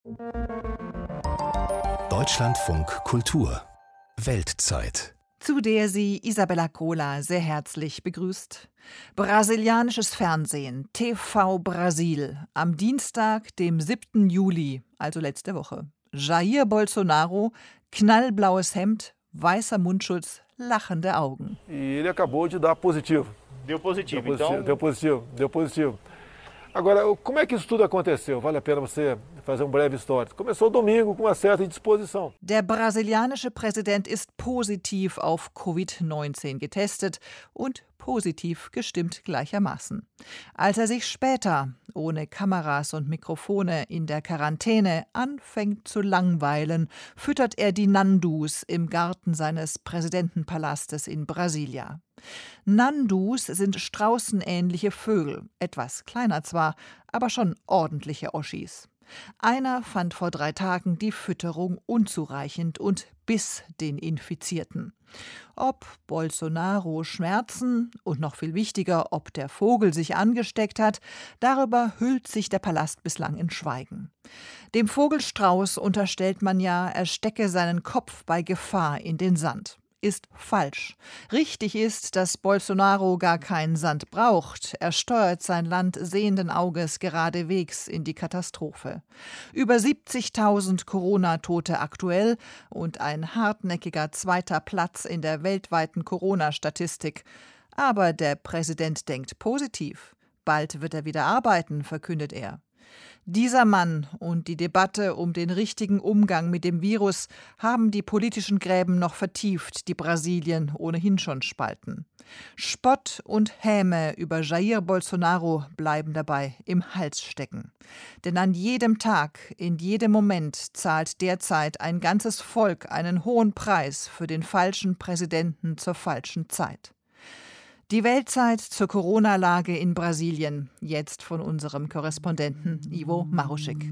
Deutschlandfunk Kultur Weltzeit, zu der sie Isabella Cola sehr herzlich begrüßt. Brasilianisches Fernsehen, TV Brasil, am Dienstag, dem 7. Juli, also letzte Woche. Jair Bolsonaro, knallblaues Hemd, weißer Mundschutz, lachende Augen. Ele acabou de dar positivo. Deu positivo, então... Deu positivo. Agora, como é que isso tudo aconteceu? Vale a pena você fazer breve histórico. Começou domingo com uma certa indisposição. Der brasilianische Präsident ist positiv auf Covid-19 getestet und positiv gestimmt gleichermaßen. Als er sich später, ohne Kameras und Mikrofone in der Quarantäne, anfängt zu langweilen, füttert er die Nandus im Garten seines Präsidentenpalastes in Brasilia. Nandus sind straußenähnliche Vögel, etwas kleiner zwar, aber schon ordentliche Oschis. Einer fand vor 3 Tagen die Fütterung unzureichend und biss den Infizierten. Ob Bolsonaro Schmerzen und noch viel wichtiger, ob der Vogel sich angesteckt hat, darüber hüllt sich der Palast bislang in Schweigen. Dem Vogelstrauß unterstellt man ja, er stecke seinen Kopf bei Gefahr in den Sand. Ist falsch. Richtig ist, dass Bolsonaro gar keinen Sand braucht. Er steuert sein Land sehenden Auges geradewegs in die Katastrophe. Über 70.000 Corona-Tote aktuell und ein hartnäckiger 2. Platz in der weltweiten Corona-Statistik. Aber der Präsident denkt positiv. Bald wird er wieder arbeiten, verkündet er. Dieser Mann und die Debatte um den richtigen Umgang mit dem Virus haben die politischen Gräben noch vertieft, die Brasilien ohnehin schon spalten. Spott und Häme über Jair Bolsonaro bleiben dabei im Hals stecken. Denn an jedem Tag, in jedem Moment zahlt derzeit ein ganzes Volk einen hohen Preis für den falschen Präsidenten zur falschen Zeit. Die Weltzeit zur Corona-Lage in Brasilien, jetzt von unserem Korrespondenten Ivo Maruschik.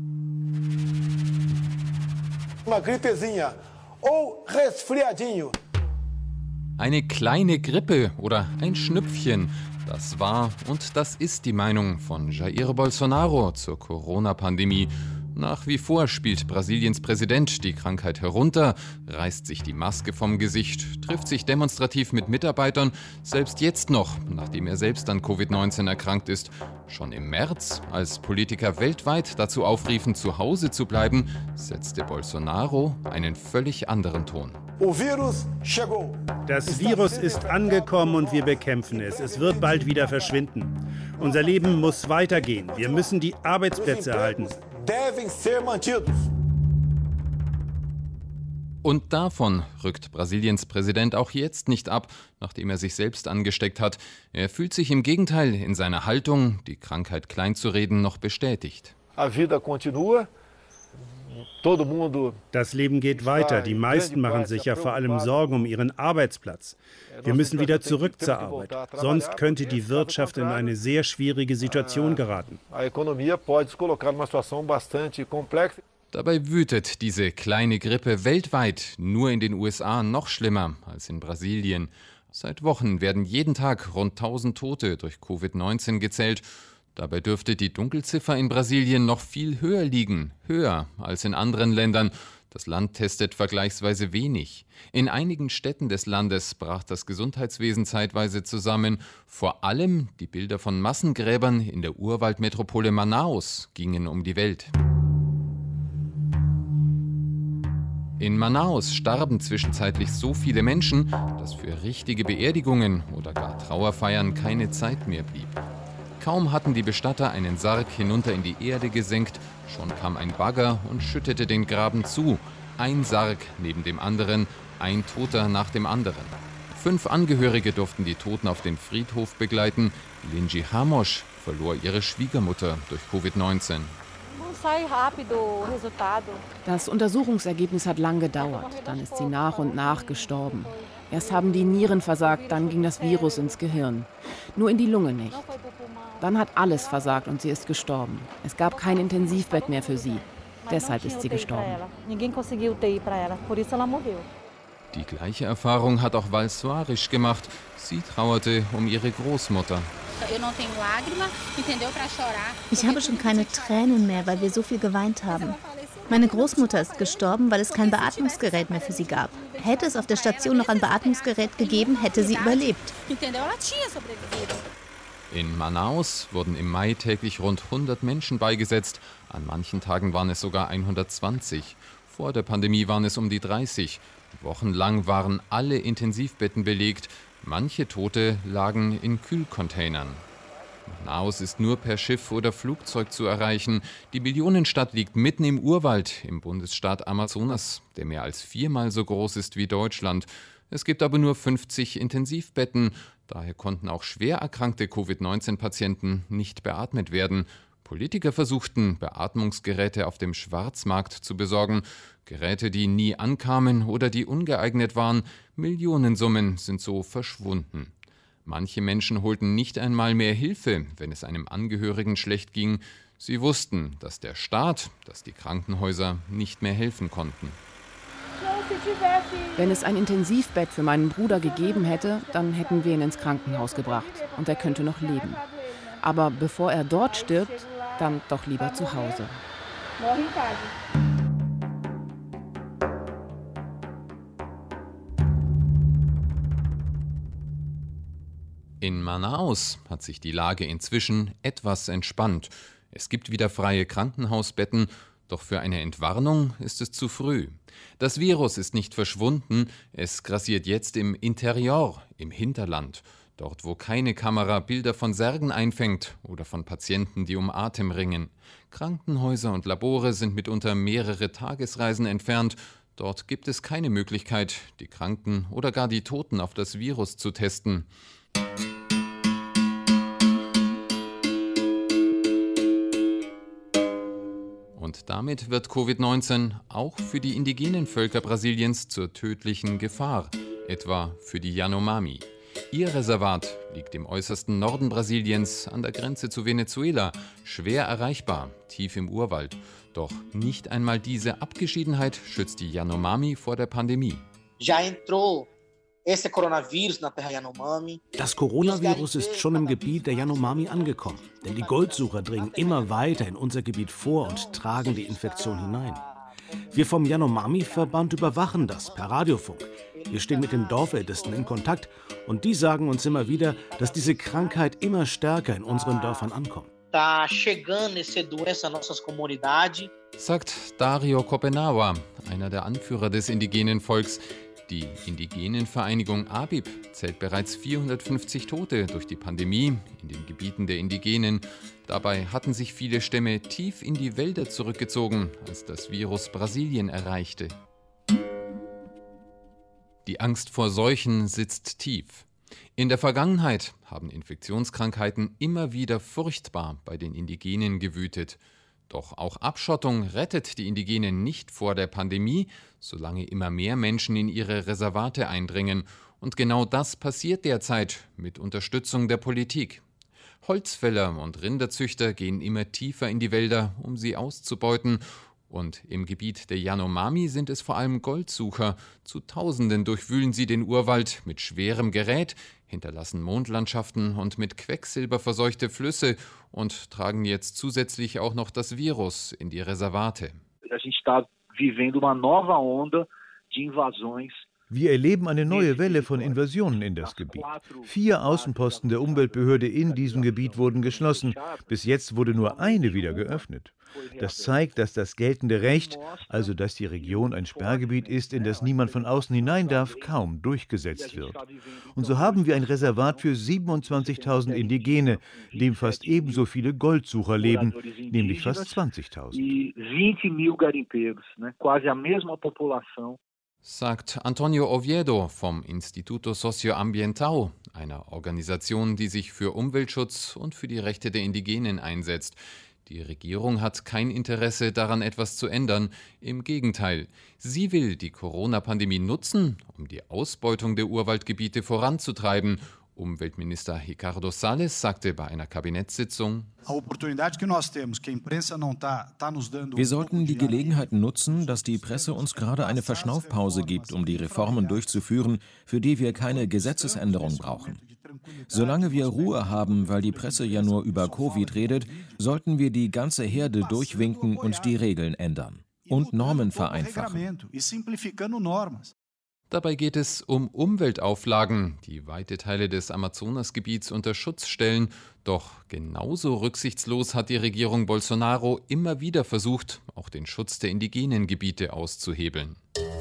Uma gripezinha ou resfriadinho. Eine kleine Grippe oder ein Schnüpfchen, das war und das ist die Meinung von Jair Bolsonaro zur Corona-Pandemie. Nach wie vor spielt Brasiliens Präsident die Krankheit herunter, reißt sich die Maske vom Gesicht, trifft sich demonstrativ mit Mitarbeitern, selbst jetzt noch, nachdem er selbst an Covid-19 erkrankt ist. Schon im März, als Politiker weltweit dazu aufriefen, zu Hause zu bleiben, setzte Bolsonaro einen völlig anderen Ton. Das Virus ist angekommen und wir bekämpfen es. Es wird bald wieder verschwinden. Unser Leben muss weitergehen. Wir müssen die Arbeitsplätze erhalten. Und davon rückt Brasiliens Präsident auch jetzt nicht ab, nachdem er sich selbst angesteckt hat. Er fühlt sich im Gegenteil in seiner Haltung, die Krankheit kleinzureden, noch bestätigt. Das Leben geht weiter. Die meisten machen sich ja vor allem Sorgen um ihren Arbeitsplatz. Wir müssen wieder zurück zur Arbeit. Sonst könnte die Wirtschaft in eine sehr schwierige Situation geraten. Dabei wütet diese kleine Grippe weltweit, nur in den USA noch schlimmer als in Brasilien. Seit Wochen werden jeden Tag rund 1000 Tote durch Covid-19 gezählt. Dabei dürfte die Dunkelziffer in Brasilien noch viel höher liegen, höher als in anderen Ländern. Das Land testet vergleichsweise wenig. In einigen Städten des Landes brach das Gesundheitswesen zeitweise zusammen. Vor allem die Bilder von Massengräbern in der Urwaldmetropole Manaus gingen um die Welt. In Manaus starben zwischenzeitlich so viele Menschen, dass für richtige Beerdigungen oder gar Trauerfeiern keine Zeit mehr blieb. Kaum hatten die Bestatter einen Sarg hinunter in die Erde gesenkt, schon kam ein Bagger und schüttete den Graben zu. Ein Sarg neben dem anderen, ein Toter nach dem anderen. 5 Angehörige durften die Toten auf den Friedhof begleiten. Linji Ramos verlor ihre Schwiegermutter durch Covid-19. Das Untersuchungsergebnis hat lang gedauert. Dann ist sie nach und nach gestorben. Erst haben die Nieren versagt, dann ging das Virus ins Gehirn. Nur in die Lunge nicht. Dann hat alles versagt und sie ist gestorben. Es gab kein Intensivbett mehr für sie. Deshalb ist sie gestorben. Die gleiche Erfahrung hat auch Val Soares gemacht. Sie trauerte um ihre Großmutter. Ich habe schon keine Tränen mehr, weil wir so viel geweint haben. Meine Großmutter ist gestorben, weil es kein Beatmungsgerät mehr für sie gab. Hätte es auf der Station noch ein Beatmungsgerät gegeben, hätte sie überlebt. In Manaus wurden im Mai täglich rund 100 Menschen beigesetzt. An manchen Tagen waren es sogar 120. Vor der Pandemie waren es um die 30. Wochenlang waren alle Intensivbetten belegt. Manche Tote lagen in Kühlcontainern. Manaus ist nur per Schiff oder Flugzeug zu erreichen. Die Millionenstadt liegt mitten im Urwald im Bundesstaat Amazonas, der mehr als 4-mal so groß ist wie Deutschland. Es gibt aber nur 50 Intensivbetten. Daher konnten auch schwer erkrankte Covid-19-Patienten nicht beatmet werden. Politiker versuchten, Beatmungsgeräte auf dem Schwarzmarkt zu besorgen. Geräte, die nie ankamen oder die ungeeignet waren. Millionensummen sind so verschwunden. Manche Menschen holten nicht einmal mehr Hilfe, wenn es einem Angehörigen schlecht ging. Sie wussten, dass der Staat, dass die Krankenhäuser nicht mehr helfen konnten. Wenn es ein Intensivbett für meinen Bruder gegeben hätte, dann hätten wir ihn ins Krankenhaus gebracht und er könnte noch leben. Aber bevor er dort stirbt, dann doch lieber zu Hause. In Manaus hat sich die Lage inzwischen etwas entspannt. Es gibt wieder freie Krankenhausbetten, doch für eine Entwarnung ist es zu früh. Das Virus ist nicht verschwunden, es grassiert jetzt im Interior, im Hinterland. Dort, wo keine Kamera Bilder von Särgen einfängt oder von Patienten, die um Atem ringen. Krankenhäuser und Labore sind mitunter mehrere Tagesreisen entfernt. Dort gibt es keine Möglichkeit, die Kranken oder gar die Toten auf das Virus zu testen. Und damit wird Covid-19 auch für die indigenen Völker Brasiliens zur tödlichen Gefahr, etwa für die Yanomami. Ihr Reservat liegt im äußersten Norden Brasiliens an der Grenze zu Venezuela, schwer erreichbar, tief im Urwald. Doch nicht einmal diese Abgeschiedenheit schützt die Yanomami vor der Pandemie. Das Coronavirus ist schon im Gebiet der Yanomami angekommen, denn die Goldsucher dringen immer weiter in unser Gebiet vor und tragen die Infektion hinein. Wir vom Yanomami-Verband überwachen das per Radiofunk. Wir stehen mit den Dorfältesten in Kontakt und die sagen uns immer wieder, dass diese Krankheit immer stärker in unseren Dörfern ankommt. Sagt Dario Copenaua, einer der Anführer des indigenen Volks. Die Indigenenvereinigung ABIP zählt bereits 450 Tote durch die Pandemie in den Gebieten der Indigenen. Dabei hatten sich viele Stämme tief in die Wälder zurückgezogen, als das Virus Brasilien erreichte. Die Angst vor Seuchen sitzt tief. In der Vergangenheit haben Infektionskrankheiten immer wieder furchtbar bei den Indigenen gewütet. Doch auch Abschottung rettet die Indigenen nicht vor der Pandemie, solange immer mehr Menschen in ihre Reservate eindringen. Und genau das passiert derzeit mit Unterstützung der Politik. Holzfäller und Rinderzüchter gehen immer tiefer in die Wälder, um sie auszubeuten. Und im Gebiet der Yanomami sind es vor allem Goldsucher. Zu Tausenden durchwühlen sie den Urwald mit schwerem Gerät, hinterlassen Mondlandschaften und mit Quecksilber verseuchte Flüsse und tragen jetzt zusätzlich auch noch das Virus in die Reservate. Wir erleben eine neue Welle von Invasionen in das Gebiet. 4 Außenposten der Umweltbehörde in diesem Gebiet wurden geschlossen. Bis jetzt wurde nur eine wieder geöffnet. Das zeigt, dass das geltende Recht, also dass die Region ein Sperrgebiet ist, in das niemand von außen hinein darf, kaum durchgesetzt wird. Und so haben wir ein Reservat für 27.000 Indigene, in dem fast ebenso viele Goldsucher leben, nämlich fast 20.000. Sagt Antonio Oviedo vom Instituto Socioambiental, einer Organisation, die sich für Umweltschutz und für die Rechte der Indigenen einsetzt. Die Regierung hat kein Interesse daran, etwas zu ändern. Im Gegenteil, sie will die Corona-Pandemie nutzen, um die Ausbeutung der Urwaldgebiete voranzutreiben. Umweltminister Ricardo Salles sagte bei einer Kabinettssitzung: Wir sollten die Gelegenheit nutzen, dass die Presse uns gerade eine Verschnaufpause gibt, um die Reformen durchzuführen, für die wir keine Gesetzesänderung brauchen. Solange wir Ruhe haben, weil die Presse ja nur über Covid redet, sollten wir die ganze Herde durchwinken und die Regeln ändern. und Normen vereinfachen. Dabei geht es um Umweltauflagen, die weite Teile des Amazonasgebiets unter Schutz stellen. Doch genauso rücksichtslos hat die Regierung Bolsonaro immer wieder versucht, auch den Schutz der indigenen Gebiete auszuhebeln.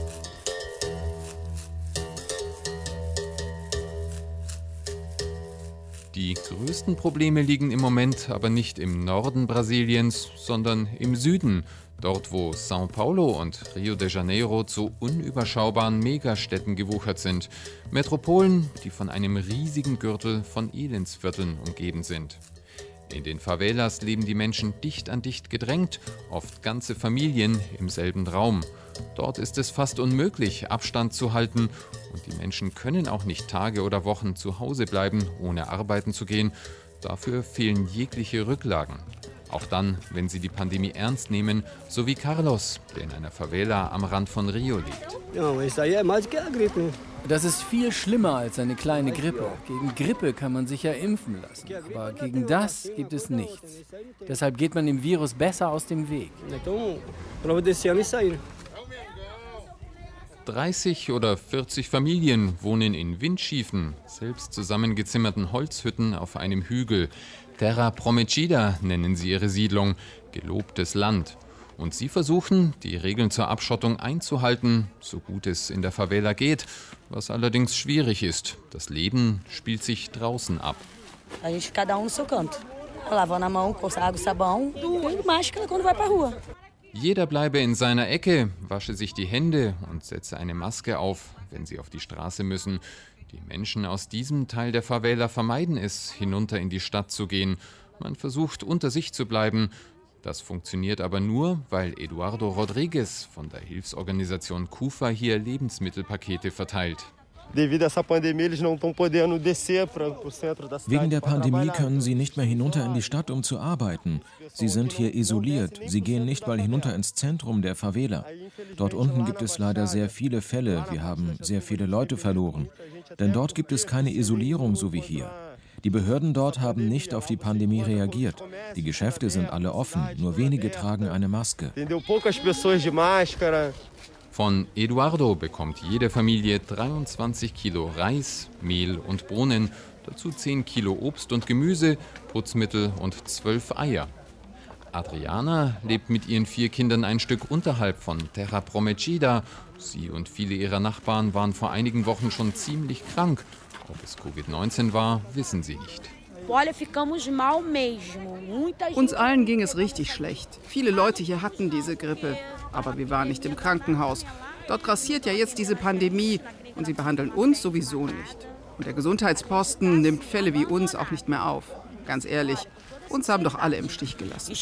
Die größten Probleme liegen im Moment aber nicht im Norden Brasiliens, sondern im Süden. Dort, wo São Paulo und Rio de Janeiro zu unüberschaubaren Megastädten gewuchert sind. Metropolen, die von einem riesigen Gürtel von Elendsvierteln umgeben sind. In den Favelas leben die Menschen dicht an dicht gedrängt, oft ganze Familien im selben Raum. Dort ist es fast unmöglich, Abstand zu halten und die Menschen können auch nicht Tage oder Wochen zu Hause bleiben, ohne arbeiten zu gehen. Dafür fehlen jegliche Rücklagen. Auch dann, wenn sie die Pandemie ernst nehmen, so wie Carlos, der in einer Favela am Rand von Rio lebt. Das ist viel schlimmer als eine kleine Grippe. Gegen Grippe kann man sich ja impfen lassen, aber gegen das gibt es nichts. Deshalb geht man dem Virus besser aus dem Weg. 30 oder 40 Familien wohnen in windschiefen, selbst zusammengezimmerten Holzhütten auf einem Hügel. Terra Prometida nennen sie ihre Siedlung, gelobtes Land. Und sie versuchen, die Regeln zur Abschottung einzuhalten, so gut es in der Favela geht, was allerdings schwierig ist. Das Leben spielt sich draußen ab. Jeder bleibe in seiner Ecke, wasche sich die Hände und setze eine Maske auf, wenn sie auf die Straße müssen. Die Menschen aus diesem Teil der Favela vermeiden es, hinunter in die Stadt zu gehen. Man versucht, unter sich zu bleiben. Das funktioniert aber nur, weil Eduardo Rodrigues von der Hilfsorganisation KUFA hier Lebensmittelpakete verteilt. Wegen der Pandemie können sie nicht mehr hinunter in die Stadt, um zu arbeiten. Sie sind hier isoliert. Sie gehen nicht mal hinunter ins Zentrum der Favela. Dort unten gibt es leider sehr viele Fälle. Wir haben sehr viele Leute verloren. Denn dort gibt es keine Isolierung, so wie hier. Die Behörden dort haben nicht auf die Pandemie reagiert. Die Geschäfte sind alle offen, nur wenige tragen eine Maske. Von Eduardo bekommt jede Familie 23 Kilo Reis, Mehl und Bohnen, dazu 10 Kilo Obst und Gemüse, Putzmittel und 12 Eier. Adriana lebt mit ihren 4 Kindern ein Stück unterhalb von Terra Prometida. Sie und viele ihrer Nachbarn waren vor einigen Wochen schon ziemlich krank. Ob es Covid-19 war, wissen sie nicht. Uns allen ging es richtig schlecht. Viele Leute hier hatten diese Grippe. Aber wir waren nicht im Krankenhaus. Dort grassiert ja jetzt diese Pandemie und sie behandeln uns sowieso nicht. Und der Gesundheitsposten nimmt Fälle wie uns auch nicht mehr auf. Ganz ehrlich, uns haben doch alle im Stich gelassen.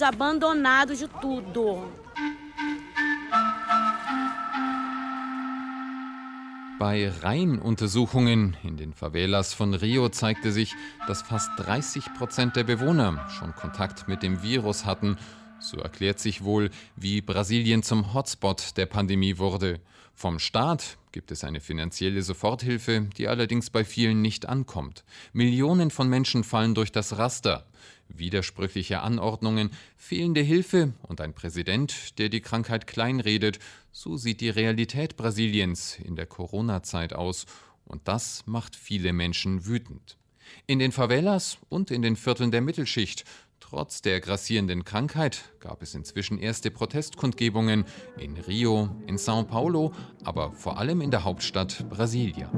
Bei Reihenuntersuchungen in den Favelas von Rio zeigte sich, dass fast 30% der Bewohner schon Kontakt mit dem Virus hatten. So erklärt sich wohl, wie Brasilien zum Hotspot der Pandemie wurde. Vom Staat gibt es eine finanzielle Soforthilfe, die allerdings bei vielen nicht ankommt. Millionen von Menschen fallen durch das Raster. Widersprüchliche Anordnungen, fehlende Hilfe und ein Präsident, der die Krankheit kleinredet. So sieht die Realität Brasiliens in der Corona-Zeit aus. Und das macht viele Menschen wütend. In den Favelas und in den Vierteln der Mittelschicht. Trotz der grassierenden Krankheit gab es inzwischen erste Protestkundgebungen in Rio, in São Paulo, aber vor allem in der Hauptstadt Brasilia.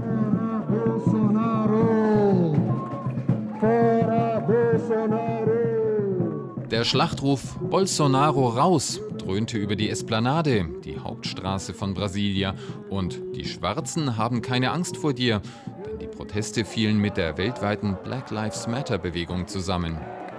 Der Schlachtruf "Bolsonaro raus" dröhnte über die Esplanade, die Hauptstraße von Brasilia. Und die Schwarzen haben keine Angst vor dir, denn die Proteste fielen mit der weltweiten Black Lives Matter-Bewegung zusammen.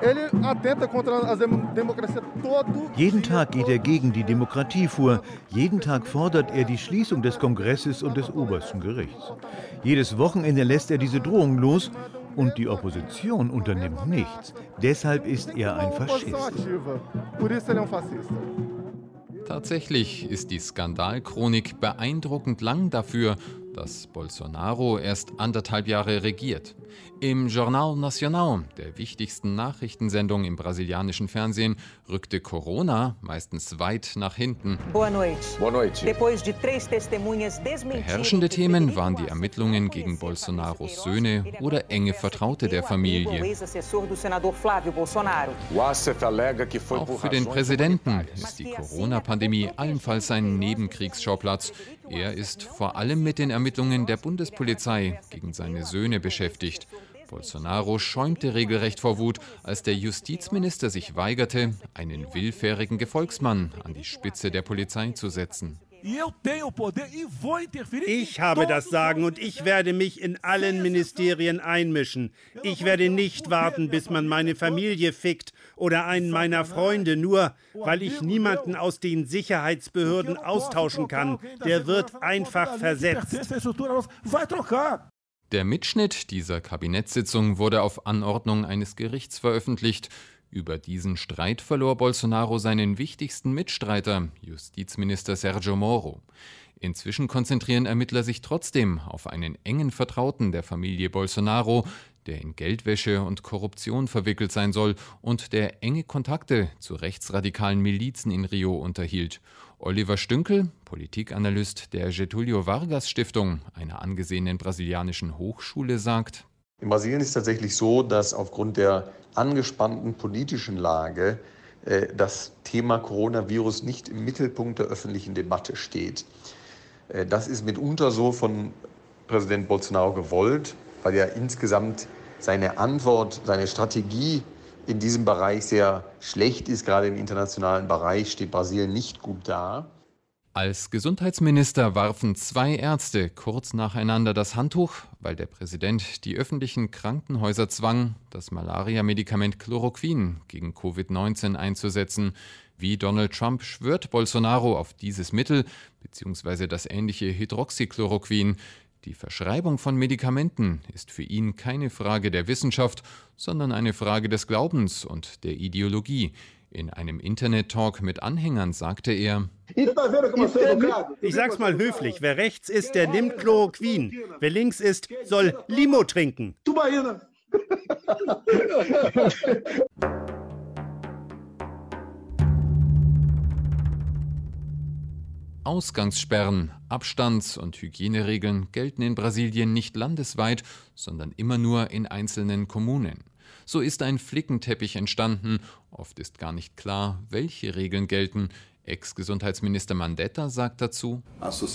Jeden Tag geht er gegen die Demokratie vor. Jeden Tag fordert er die Schließung des Kongresses und des obersten Gerichts. Jedes Wochenende lässt er diese Drohung los und die Opposition unternimmt nichts. Deshalb ist er ein Faschist. Tatsächlich ist die Skandalchronik beeindruckend lang dafür, dass Bolsonaro erst 1,5 Jahre regiert. Im Jornal Nacional, der wichtigsten Nachrichtensendung im brasilianischen Fernsehen, rückte Corona meistens weit nach hinten. Beherrschende Themen waren die Ermittlungen gegen Bolsonaros Söhne oder enge Vertraute der Familie. Auch für den Präsidenten ist die Corona-Pandemie allenfalls ein Nebenkriegsschauplatz. Er ist vor allem mit den Ermittlungen der Bundespolizei gegen seine Söhne beschäftigt. Bolsonaro schäumte regelrecht vor Wut, als der Justizminister sich weigerte, einen willfährigen Gefolgsmann an die Spitze der Polizei zu setzen. Ich habe das Sagen und ich werde mich in allen Ministerien einmischen. Ich werde nicht warten, bis man meine Familie fickt oder einen meiner Freunde, nur weil ich niemanden aus den Sicherheitsbehörden austauschen kann. Der wird einfach versetzt. Der Mitschnitt dieser Kabinettssitzung wurde auf Anordnung eines Gerichts veröffentlicht. Über diesen Streit verlor Bolsonaro seinen wichtigsten Mitstreiter, Justizminister Sergio Moro. Inzwischen konzentrieren Ermittler sich trotzdem auf einen engen Vertrauten der Familie Bolsonaro, der in Geldwäsche und Korruption verwickelt sein soll und der enge Kontakte zu rechtsradikalen Milizen in Rio unterhielt. Oliver Stünkel, Politikanalyst der Getúlio Vargas Stiftung, einer angesehenen brasilianischen Hochschule, sagt: In Brasilien ist es tatsächlich so, dass aufgrund der angespannten politischen Lage das Thema Coronavirus nicht im Mittelpunkt der öffentlichen Debatte steht. Das ist mitunter so von Präsident Bolsonaro gewollt, weil ja insgesamt seine Antwort, seine Strategie in diesem Bereich sehr schlecht ist. Gerade im internationalen Bereich steht Brasilien nicht gut da. Als Gesundheitsminister warfen 2 Ärzte kurz nacheinander das Handtuch, weil der Präsident die öffentlichen Krankenhäuser zwang, das Malaria-Medikament Chloroquin gegen Covid-19 einzusetzen. Wie Donald Trump schwört Bolsonaro auf dieses Mittel bzw. das ähnliche Hydroxychloroquin. Die Verschreibung von Medikamenten ist für ihn keine Frage der Wissenschaft, sondern eine Frage des Glaubens und der Ideologie. In einem Internet-Talk mit Anhängern sagte er: Ich sag's mal höflich, wer rechts ist, der nimmt Chloroquin. Wer links ist, soll Limo trinken. Ausgangssperren, Abstands- und Hygieneregeln gelten in Brasilien nicht landesweit, sondern immer nur in einzelnen Kommunen. So ist ein Flickenteppich entstanden. Oft ist gar nicht klar, welche Regeln gelten. Ex-Gesundheitsminister Mandetta sagt dazu: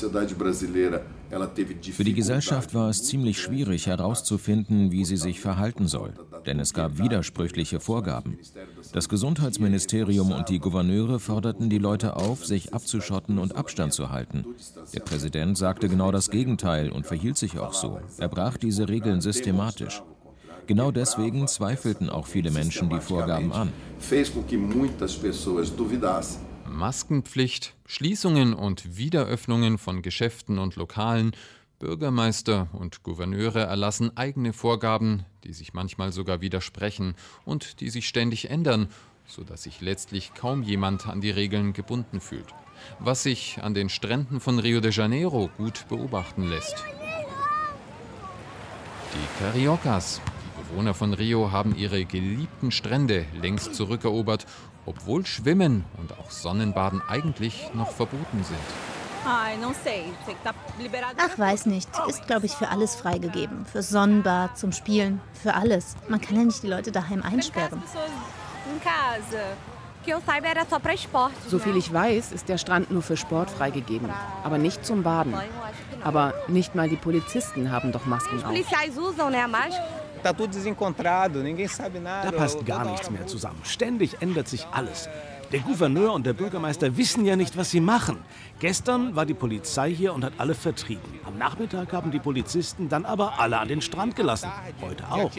Für die Gesellschaft war es ziemlich schwierig herauszufinden, wie sie sich verhalten soll, denn es gab widersprüchliche Vorgaben. Das Gesundheitsministerium und die Gouverneure forderten die Leute auf, sich abzuschotten und Abstand zu halten. Der Präsident sagte genau das Gegenteil und verhielt sich auch so. Er brach diese Regeln systematisch. Genau deswegen zweifelten auch viele Menschen die Vorgaben an. Maskenpflicht, Schließungen und Wiederöffnungen von Geschäften und Lokalen. Bürgermeister und Gouverneure erlassen eigene Vorgaben, die sich manchmal sogar widersprechen und die sich ständig ändern, sodass sich letztlich kaum jemand an die Regeln gebunden fühlt. Was sich an den Stränden von Rio de Janeiro gut beobachten lässt. Die Cariocas, die Bewohner von Rio, haben ihre geliebten Strände längst zurückerobert, obwohl Schwimmen und auch Sonnenbaden eigentlich noch verboten sind. Ach, weiß nicht. Ist, glaube ich, für alles freigegeben. Für Sonnenbad, zum Spielen, für alles. Man kann ja nicht die Leute daheim einsperren. Soviel ich weiß, ist der Strand nur für Sport freigegeben, aber nicht zum Baden. Aber nicht mal die Polizisten haben doch Masken auf. Da passt gar nichts mehr zusammen. Ständig ändert sich alles. Der Gouverneur und der Bürgermeister wissen ja nicht, was sie machen. Gestern war die Polizei hier und hat alle vertrieben. Am Nachmittag haben die Polizisten dann aber alle an den Strand gelassen. Heute auch.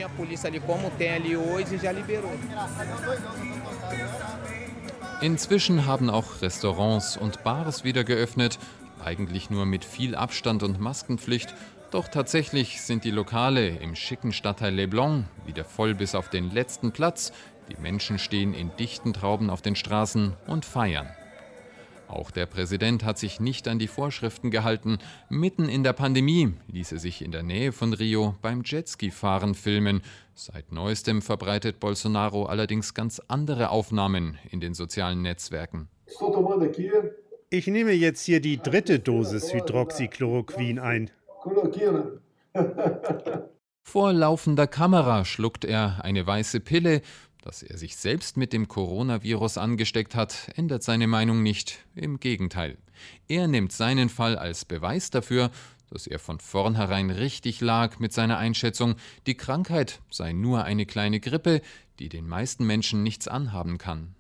Inzwischen haben auch Restaurants und Bars wieder geöffnet, eigentlich nur mit viel Abstand und Maskenpflicht. Doch tatsächlich sind die Lokale im schicken Stadtteil Leblon wieder voll bis auf den letzten Platz. Die Menschen stehen in dichten Trauben auf den Straßen und feiern. Auch der Präsident hat sich nicht an die Vorschriften gehalten. Mitten in der Pandemie ließ er sich in der Nähe von Rio beim Jetski-Fahren filmen. Seit neuestem verbreitet Bolsonaro allerdings ganz andere Aufnahmen in den sozialen Netzwerken. Ich nehme jetzt hier die 3. Dosis Hydroxychloroquin ein. Vor laufender Kamera schluckt er eine weiße Pille. Dass er sich selbst mit dem Coronavirus angesteckt hat, ändert seine Meinung nicht. Im Gegenteil. Er nimmt seinen Fall als Beweis dafür, dass er von vornherein richtig lag mit seiner Einschätzung, die Krankheit sei nur eine kleine Grippe, die den meisten Menschen nichts anhaben kann.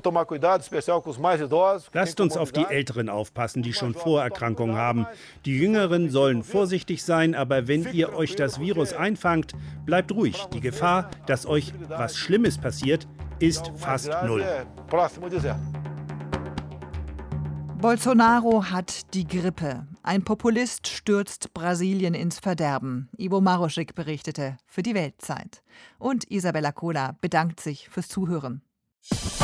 Lasst uns auf die Älteren aufpassen, die schon Vorerkrankungen haben. Die Jüngeren sollen vorsichtig sein, aber wenn ihr euch das Virus einfangt, bleibt ruhig. Die Gefahr, dass euch was Schlimmes passiert, ist fast null. Bolsonaro hat die Grippe. Ein Populist stürzt Brasilien ins Verderben. Ivo Maroschik berichtete für die Weltzeit. Und Isabella Kohler bedankt sich fürs Zuhören.